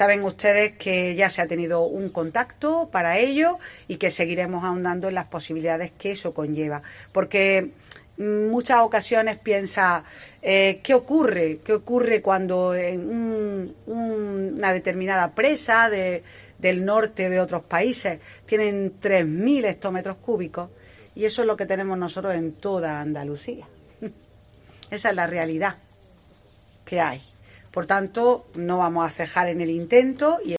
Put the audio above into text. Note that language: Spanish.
Saben ustedes que ya se ha tenido un contacto para ello y que seguiremos ahondando en las posibilidades que eso conlleva. Porque muchas ocasiones piensa, ¿qué ocurre? ¿Qué ocurre cuando en una determinada presa del norte de otros países tienen 3.000 hectómetros cúbicos? Y eso es lo que tenemos nosotros en toda Andalucía. Esa es la realidad que hay. Por tanto, no vamos a cejar en el intento y